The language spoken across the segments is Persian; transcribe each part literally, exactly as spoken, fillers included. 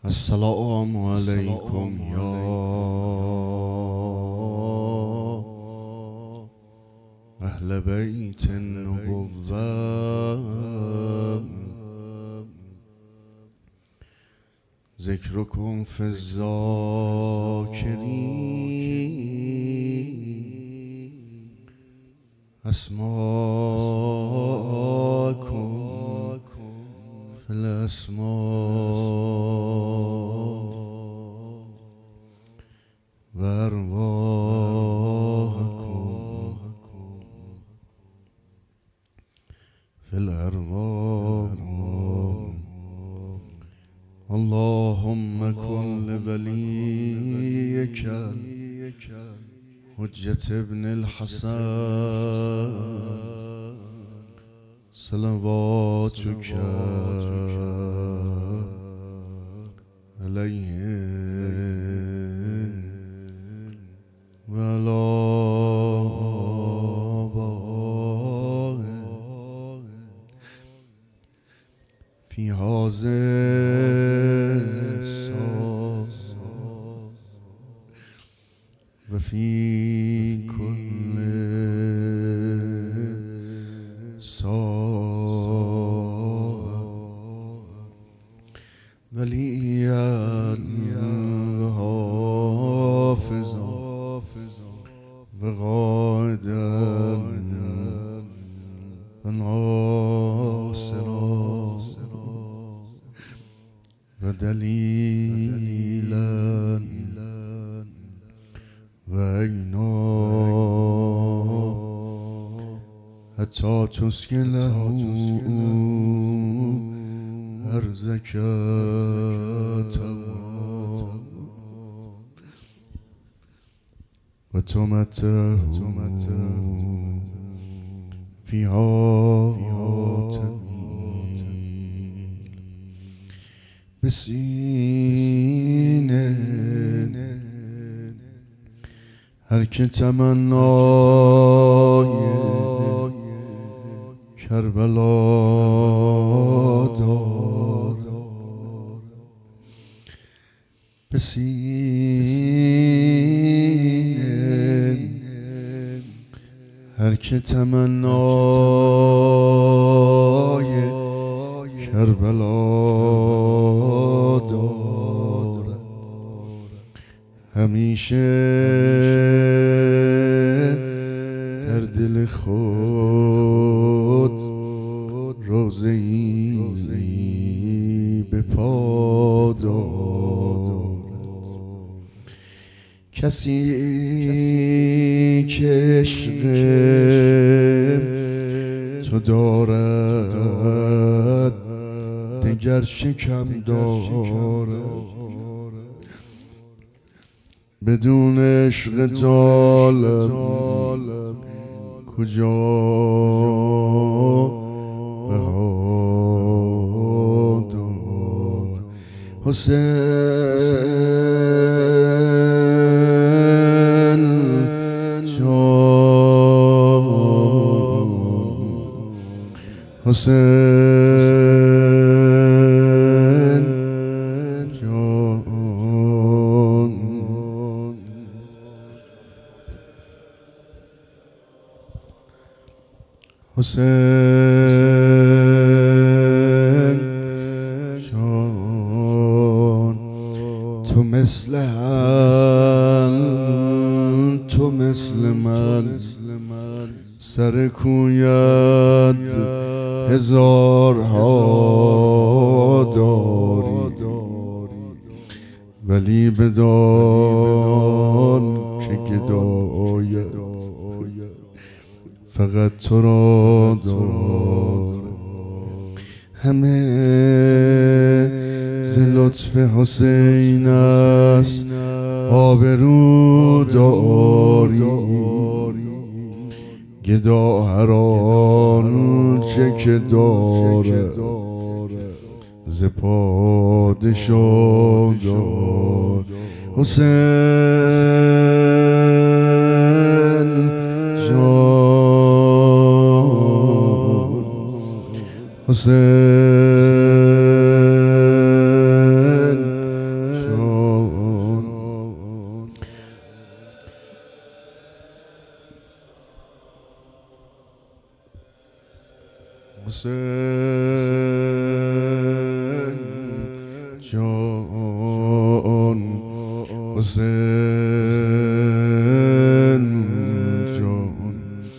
السلام علیکم یا اهل بیت النبوة، ذکرکم فی الذاکرین، اسماءکم فی الاسماء و ارواحکم فی الارواح. اللهم کن لولیک حجة ابن الحسن صلواتک علیه و علی آبائه فی هذا الساعة و فی کل ساعة ولیا حافظا و قائدا و ناصرا و دلیلا و عینا حتی تسکن له ارضک و تمتعه فیها طویل بسینه هر که تمنای کربلا دارد بسینه هر که تمنای کربلا دارد همیشه در دل خود روزه‌ای به پا دارد. کسی که عشق تو دارد دگر شکم دارد، بدون عشق ظالم کجا بها دارد. حسین جان، حسین جان، حسین جان، تو مثل هم تو مثل من سر کویت هزارها داری، ولی بدان که گدایت فقط تو را دارد. همه ز لطف حسین است آبرو داری، گدا هر آنچه که دارد ز پادشاه دارد. حسین جان، حسین جان حسین جان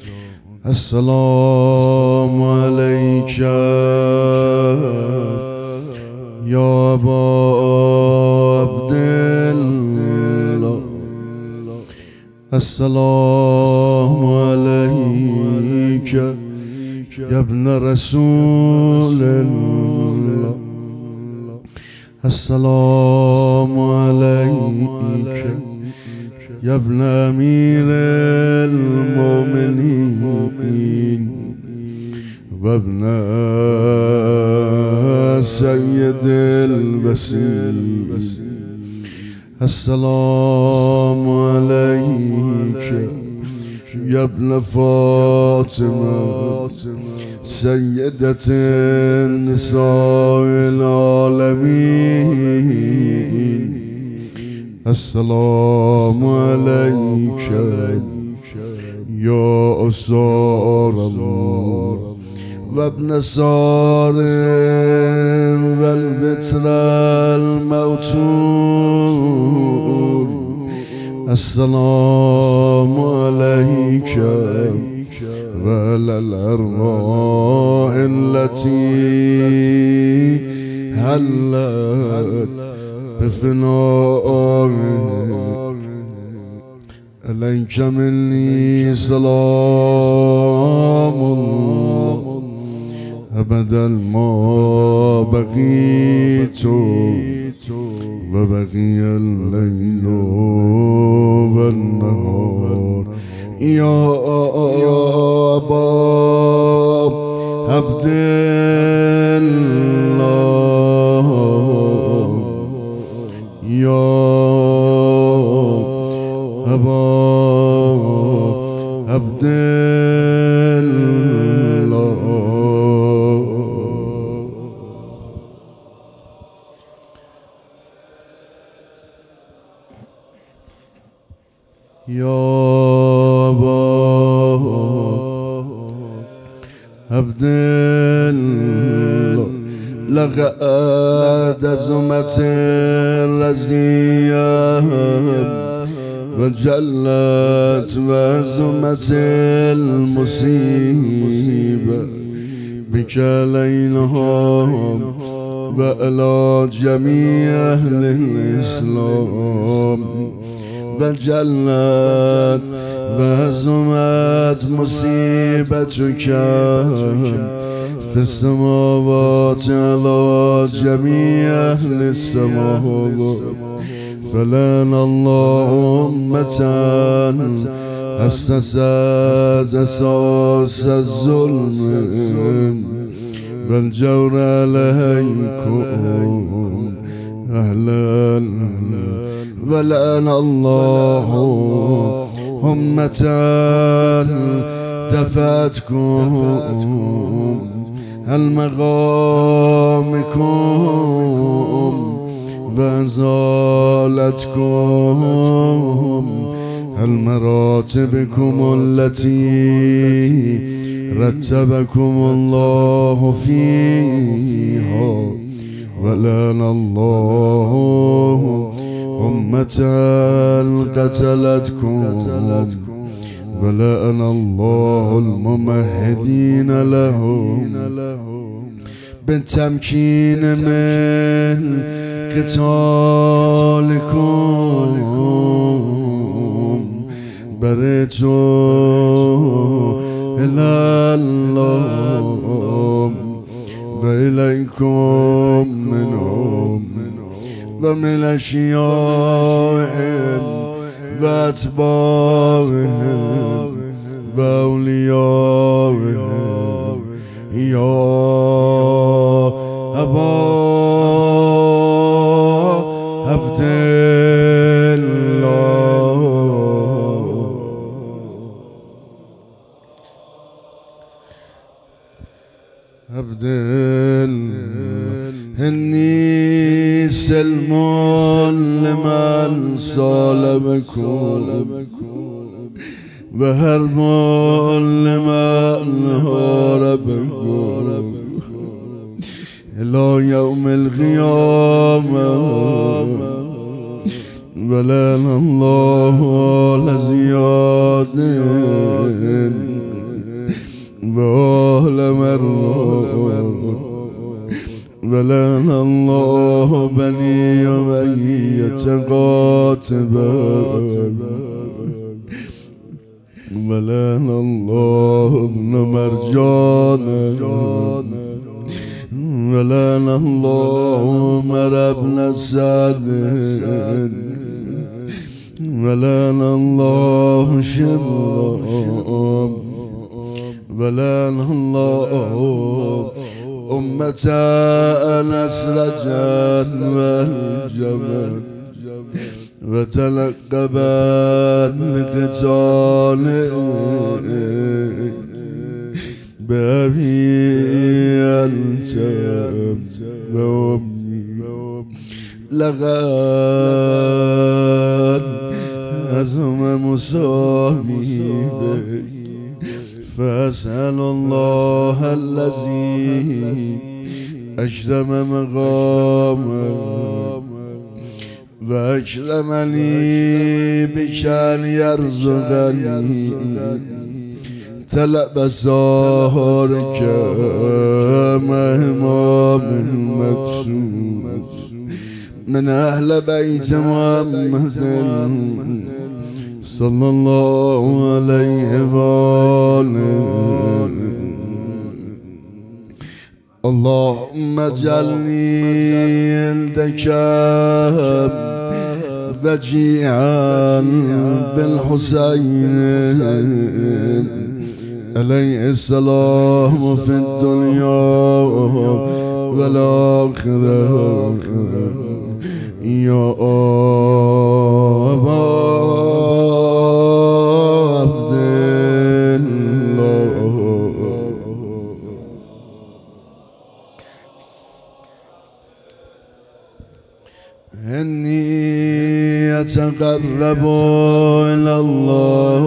السلام علیک یا ابا عبدالله السلام علیک یا ابن رسول الله السلام علیک یا ابن امیر المؤمنین و ابن سید الوصی السلام علیک یا ابن فاطمه سیدة نساء العالمین السلام علیک یا اسار الله و ابن سار و الوتر الموتور السلام علیک و علی الارواح التي حلت بفنائه عليك مني سلام الله أبدا ما بقيت وبقي الليل والنهار يا أبا عبد الله يا أبا عبد الله يا أبا عبد الله لقد زمت الرزية وجلت وزمت المصيبة بك ليلهم وإلى جميع أهل الإسلام وجلت وزمت مصيبتك في السماوات على جميع أهل السماوات فلان الله أمة أسست أساس الظلم والجور عليكم أهلا ولان الله أمة دفعتكم المقامكم وأزالتكم المراتبكم التي رتبكم الله فيها ولان الله أمة قتلتكم ولأن الله الممهدين لهم بالتمكين من قتالكم بريتوا إلى الله وإليكم منهم ومن أشيائهم وأتباعهم وأوليائهم يا أبا عبد الله عبد إني سلم لمن سالمكم وهرب لمن هاربكم إلى يوم القيامة ولن الله لزياد وأهل مرة ولن الله بني ومية قاتبا ولن الله ابن مرجان ولن الله عمر ابن سعد ولن الله شبرا ولن الله أمة نسرجا والجمل وتلقبا لقتال بأبي أنت وأمي لقد أزم مصابي فأسأل الله الذي أشرم مقامه وأكرمني بشان يرزقني طلب سهرك مهمام المقصود من أهل بيت محمد صلى الله عليه وآله. اللهم اجعلني عندك وجيعا بالحسين عليه السلام في الدنيا والآخرة يا أبا عبد الله. إني أتقرب إلى الله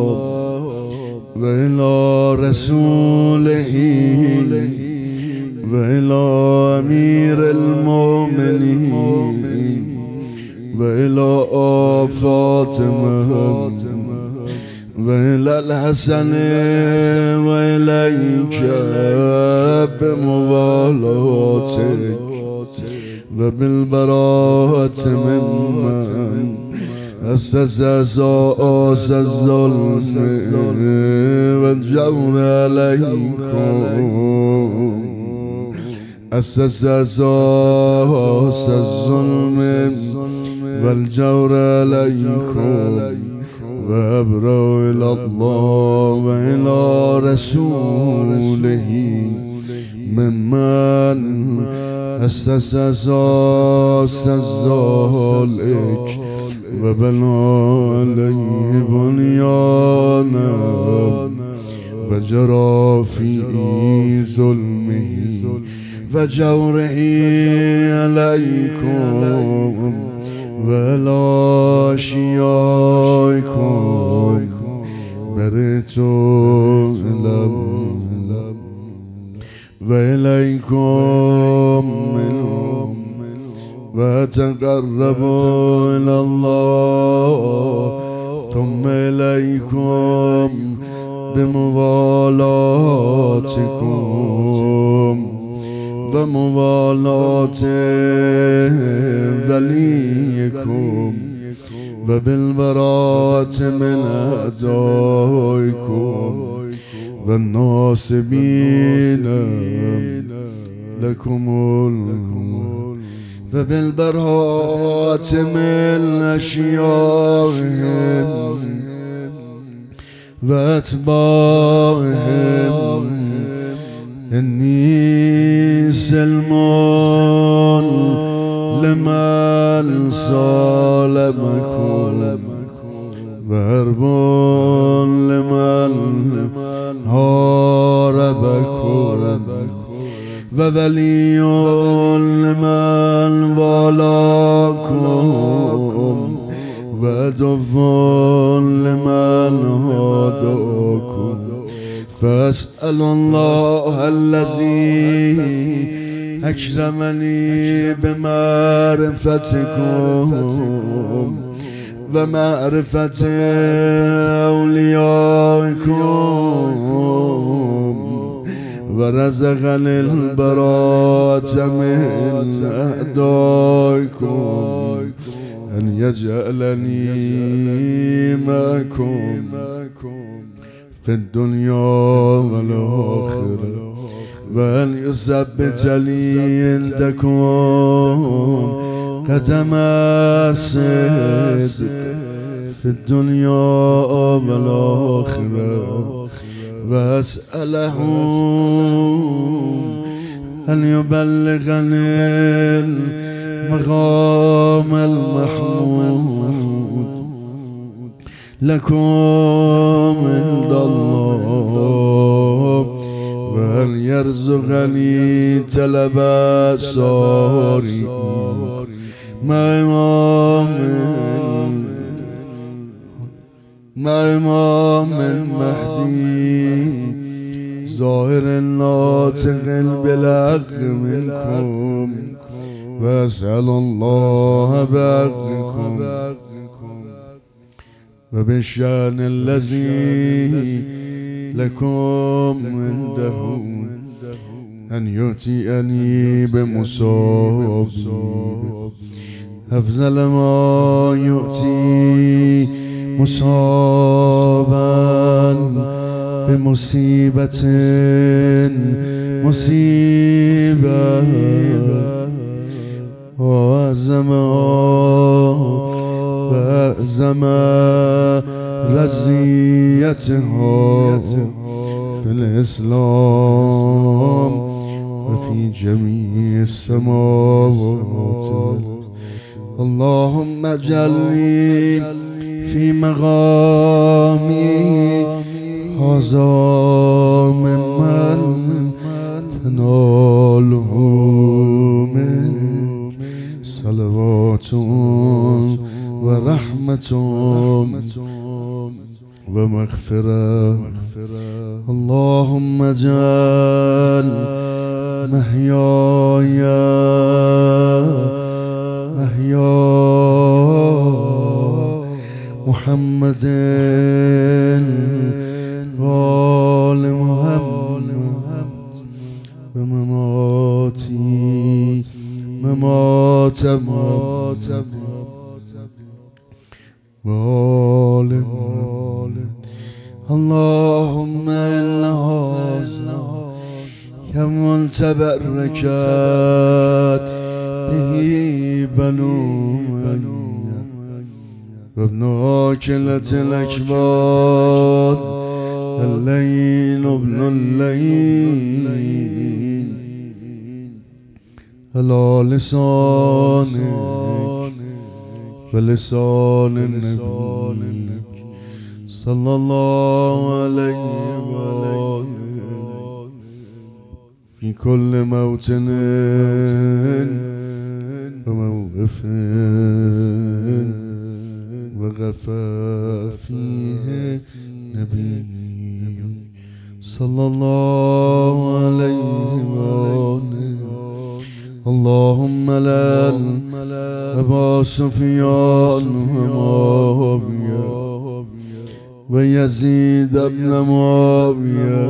وإلى رسوله وإلى أمير المؤمنين وإلى فاطمة وإلى الحسن وإليك بموالاتك وبالبراءة ممن أسس أساس الظلم والجور عليكم أسس أساس الظلم والجور عليكم وأبرأ إلى الله وإلى رسوله ممن أسس أساس الظالم وبنى عليه بنيانا وجرى في ظلمه وجوره عليكم وعلى أشيائكم برئت إلى وإليكم منهم وتقربوا إلى الله ثم إليكم بموالاتكم وموالاة وليكم وبالبراءة من أعدائكم والناصبين لكم وبالبراءة من أشيائهم وأتباعهم. إني سلمان لمن صالبكم وهرب لمن هاربكم وولي لمن والاكم وعدو لمن هاداكم. فأسأل الله الذي أكرمني بمعرفتكم ومعرفة أوليائكم ورزقني البراءة من أعدائكم أن يجعلني معكم في الدنيا والآخرة وأن يثبت لي عندكم قدم الصدق في الدنيا والآخرة وأسأله أن يبلغني المقام المحمود لكم عند الله وأن يرزقني طلب الصالحين مع إمام مع إمام المهدي ظاهر ناطق بالحق منكم وأسأل الله بحقكم وبالشأن الذي لكم عنده أن يؤتيني بمصاب أفضل ما يؤتي مصابا بمصيبة مصيبة وأعظم وأعظم رزيتها في الإسلام وفي جميع السماوات. اللهم اجعلني في مقامي هذا ممن تناله من صلوات ورحمة ومغفرة. اللهم اجعل محياي محيا محمد وآل محمد ومماتي ممات محمد وآل محمد. اللهم إن هذا يوم تبركت به بنو وابن آكلة الأكباد الليل ابن الليل على لسانك ولسان النبي صلى الله عليه وسلم في كل موطن وموقف وغفى فيه نبي صلى الله عليه وسلم. اللهم لا أبا سفيان ومعاوية ويزيد بن معاوية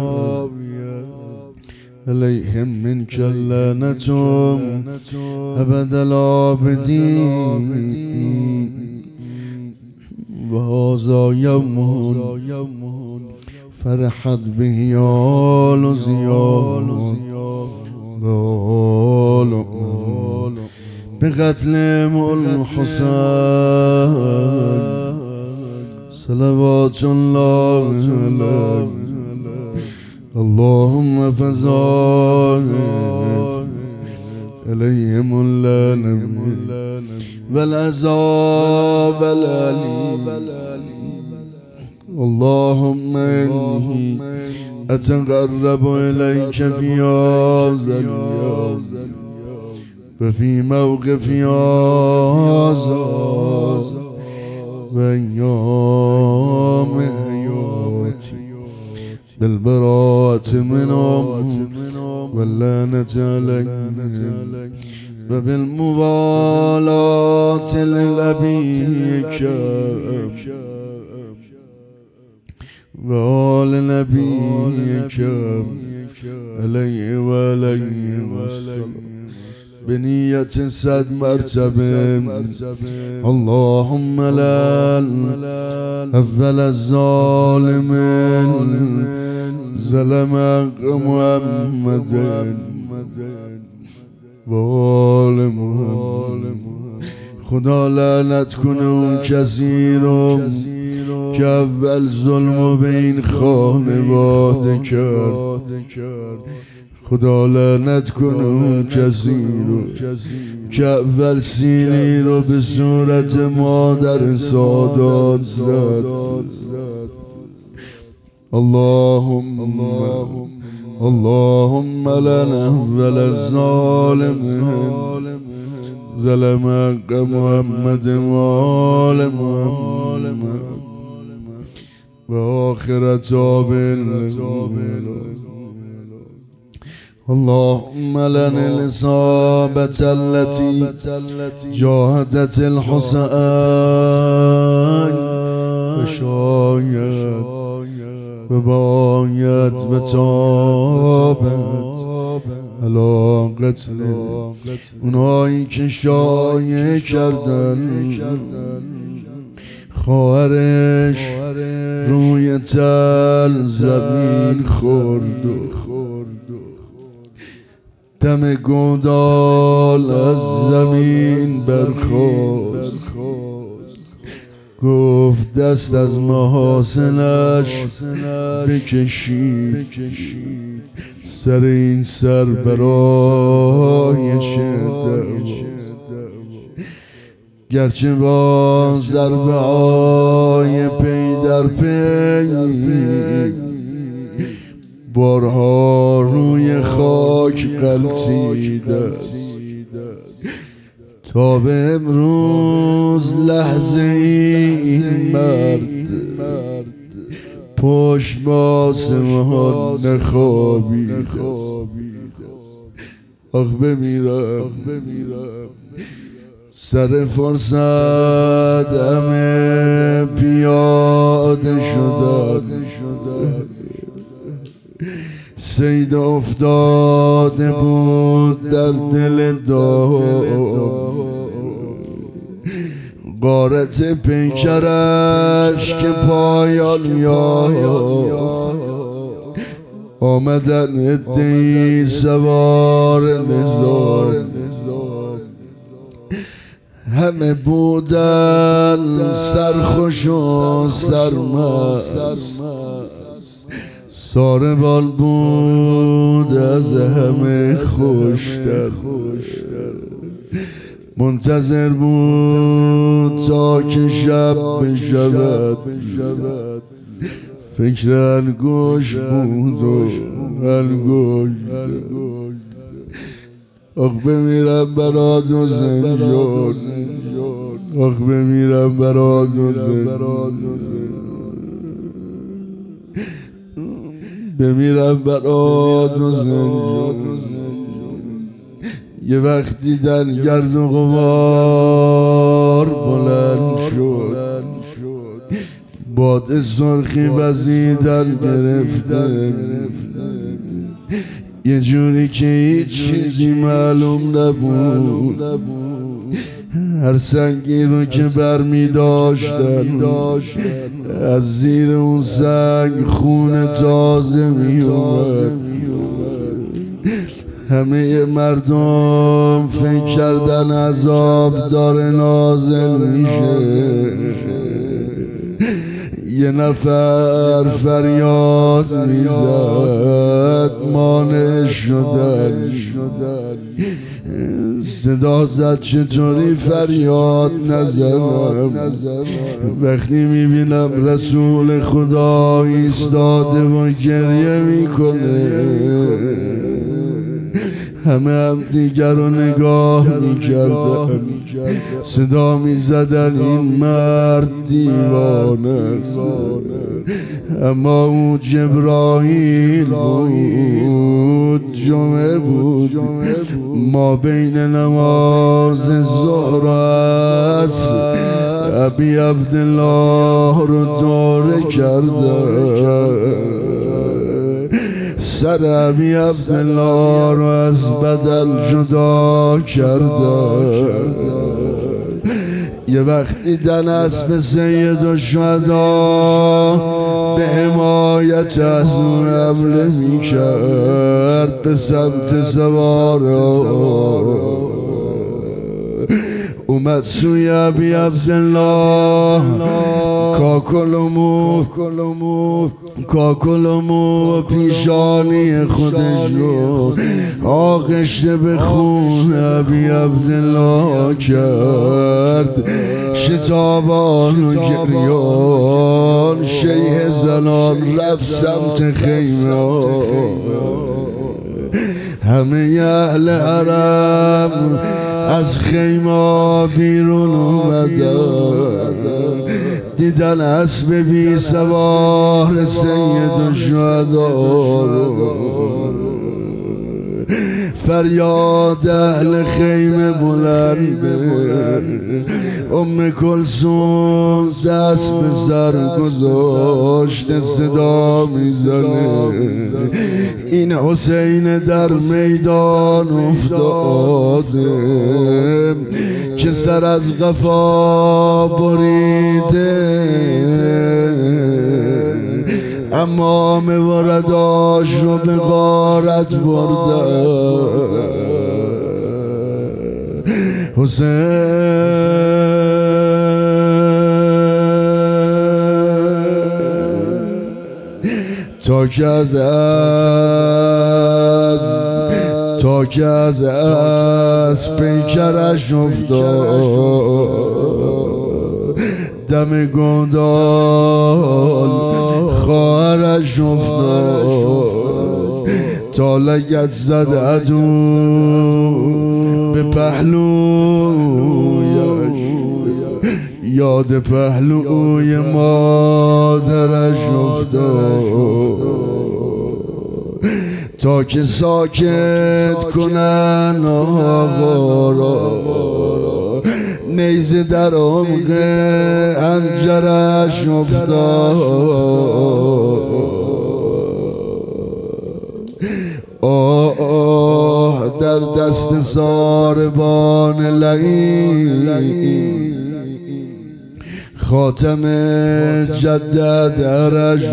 عليهم منك اللعنة أبد العابدين. وهذا يوم فرحت به آل زياد وآل بقتل الحسين صلوات الله عليه. اللهم فزاد عليهم اللعنة والعذاب الأليم. اللهم إني أتقرب إليك في هذا اليوم وفي موقف هذا وأيام حياتي بالبراءة منهم واللعنة عليك وبالموالاة لنبيك وآل نبيك عليه وعليه وسلم بنية صد مرتبة اللهم لا أفضل الظالم ظلم محمد وآل محمد خدا لعنت کنه اون کسی رو که اول ظلم به این خانواده کرد. خدا لعنت کنه اون کسی رو که اول سینی رو به صورت مادر سادات زد. اللهم اللهم لنا اول الظالمين ظلم حق محمد وآل محمد وآخر تاب اللهم لنا الإصابة التي جاهدت الحسين وشايت وبايت وتابت على قتل اونایی که شایع کردن خواهرش روی تل زمین خورد و دم گودال از زمین برخاست. گفت دست از محاسنش بکشید سر این سر برای شدت گرچه با ضربه های پی در پی بارها روی خاک غلطیده تا به امروز لحظه این مرد پشت با آسمان نخوابیده. آخ بمیرم سر فرصت همه پیاده شدن. سید افتاده بود در دل دار غارت پیکرش که پایان یافت. آمدن عده‌ای سوار نظام همه بودن سرخوش و سرمست. ساربان بود از همه خوشتر منتظر بود تا که شب بشود. فکر انگوش بود و انگوش آخ بمیرم برات و زنجان آخ بمیرم برات و زنجان بمیرم برات و زنجان. یه وقت دیدن گرد و غبار بلند شد باد سرخی وزیدن گرفته یه جوری که هیچ چیزی معلوم نبود. هر سنگی رو که برمی داشتن از زیر اون سنگ خون تازه می اومد. همه مردم فکر کردن عذاب داره نازل میشه. یه نفر فریاد میزد مانع شدن. صدا زد چطوری فریاد نزنم وقتی میبینم رسول خدا ایستاده و گریه میکنه. همه هم دیگر رو نگاه میکردن صدا میزدن این مرد دیوانه است. اما او جبرائیل بود، جمعه بود. ما بین نماز ظهر است ابی عبدالله رو دوره کرده، سر ابی عبدالله رو از بدل جدا کرده. یه وقتی دن اسب سید و شهدا به حمایت از اون حمله می کرد به سمت سواره. اومد سوی ابی عبدالله، کاکلمو کاکلمو پیشانی خودش رو آغشته به خون ابی عبدالله کرد. شتابان و گریان شیه زنان رفت سمت خیمه، همه اهل حرم از خیمه بیرون اومدن، دیدن اسب بی سوار سید الشهدا. فریاد اهل خیمه بلنده، ام کلثوم دست به سر گذاشته صدا میزنه این حسین در میدان افتاده که سر از قفا بریده، اما مورداش رو به غارت برده. حسین تا که از از تا که از از پیکرش افتاد، دم گندال خواهرش افتاد، تا لگت زد عدو به پهلویش، یاد پهلوی مادرش افتاد. تا که ساکت کنن آقا را، نیزه در عمق حنجرش افتاد. آه آه در دست ساربان لعین، خاتم جدد درش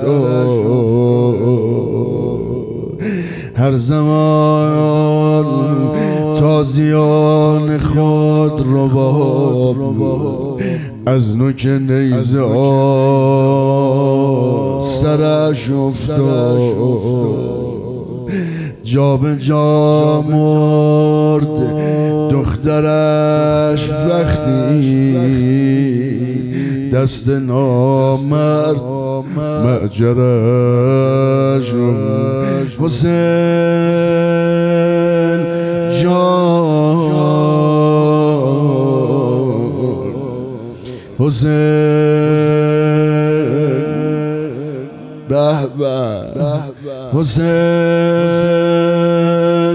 افتاد. هر زمان تازیان خود رو با از نوک نیزه سرش افتاد. جا به جا مرد دخترش وقتی دست نامرد معجرش. حسین جان، حسین به به حسین،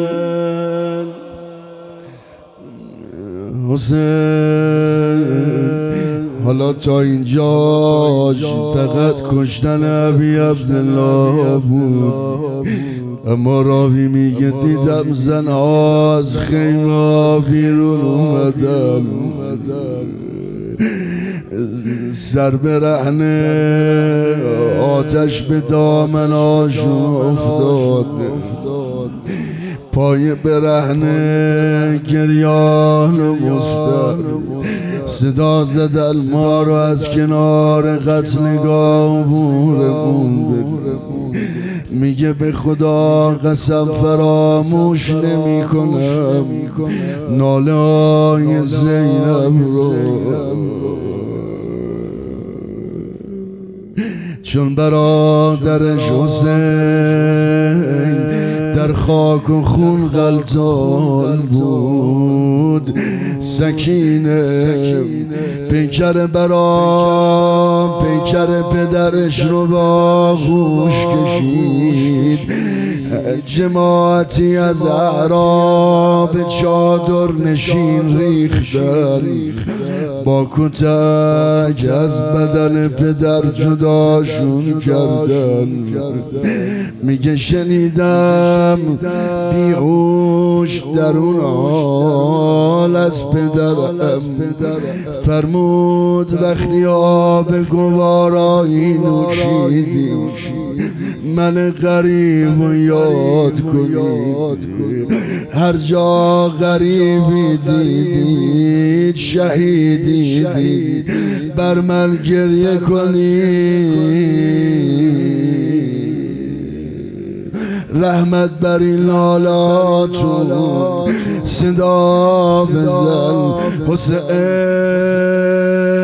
حسین حالا تا اینجا فقط کشتن ابی عبدالله بود، اما راوی میگه دیدم زنها از خیمه بیرون اومدن، سر برهنه آتش به دامناشون افتاد، پای برهنه گریان و مستر صدا زدن ما رو از کنار قتلگاه بورمون. میگه به خدا قسم فراموش نمی کنم ناله های زینب رو، چون برادرش حسین در خاک و خون غلطان بود. سکینه پیکر برام پیکر پدرش رو با غوش کشید. جماعتی از اعراب چادر نشین ریختن، با کتک از بدن پدر جداشون کردن. میگه شنیدم بیهوش در اون حال از پدرم فرمود وقتی آب گوارایی نوشیدی من غریب و یاد کنید. هر جا غریبی دیدید شهیدی دید بر من گریه کنید. رحمت بر این لالاتون صدا بزن حسین.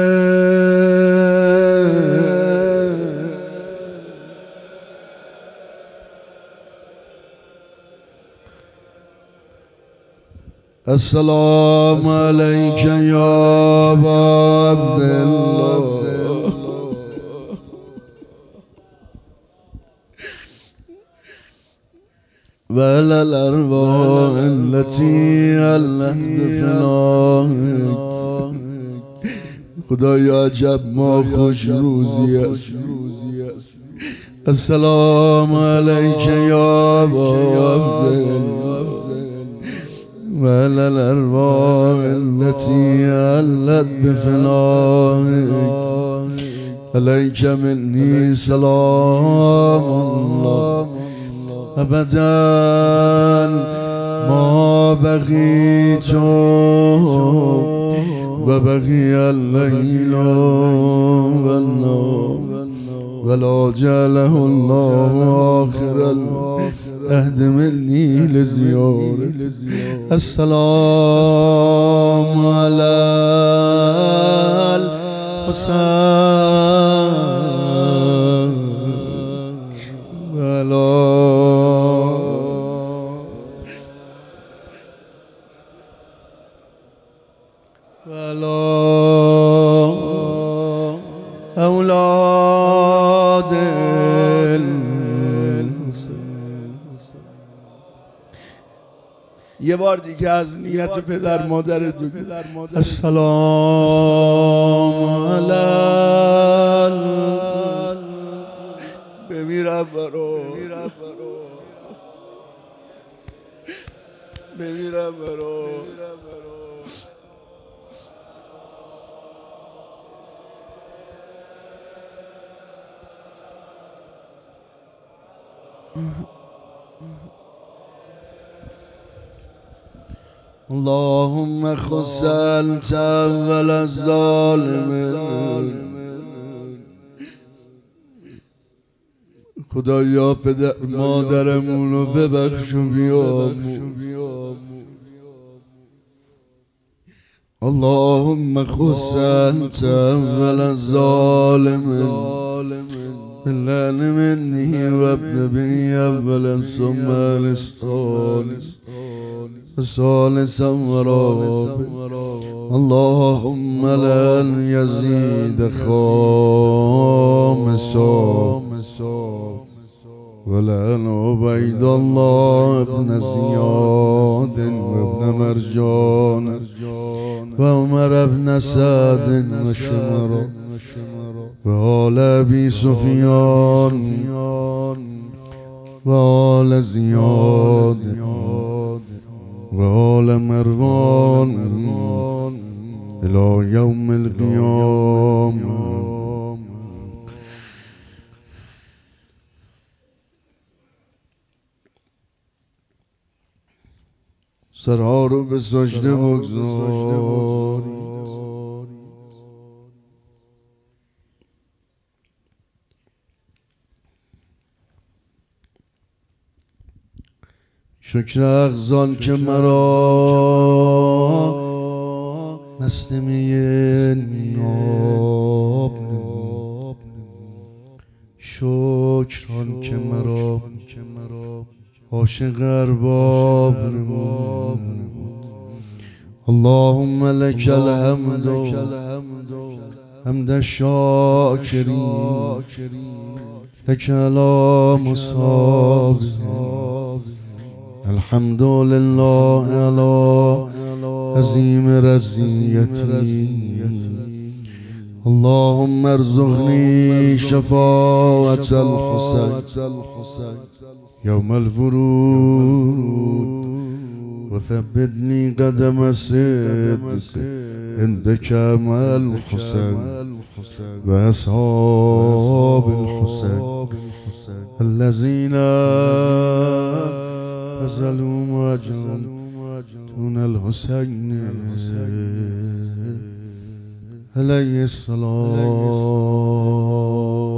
السلام علیک یا ابا عبدالله وعلى الأرواح التي علت بفنائك. خدایا عجب ما خوش روزی است. السلام علیک یا ابا عبدالله وعلى الأرواح التي علت بفنائك. عليك مني سلام الله أبدا ما بقيت وبقي الليل والنهار ولا جعله الله آخر العهد مني لزيارة. السلام على الحسين وعلى أولاد یه بار دیگه از نیت پدر مادر تو السلام علی بمیرم برو بمیرم برو اللهم خص أنت أول الظالمين. خدایا پدر مادرمونو ببخش و بیامرز. اللهم خص أنت أول الظالمين بالله مني وابن بي أولا ثم الثالث ثالثا ورابعا. اللهم لن يزيد خامسا ولن عبيد الله ابن زياد وابن مرجان وعمر ابن سعد وشمر وآل أبي سفيان وآل زياد وآل مروان إلى يوم القيامة. سرها رو به سجده بگذارید. شکر اغزان که مرا نسنمی ناب شکران که مرا عاشق ارباب نمود. اللهم لك الحمد حمد الشاكرين لك على مصاب. الحمد لله على عظيم رزيتي. اللهم ارزقني شفاعة الحسين يوم الورود، وثبتني قدم الصدق عندك مع الحسين وأصحاب الحسين الذين نزلوا مجد دون الحسين عليه الصلاة.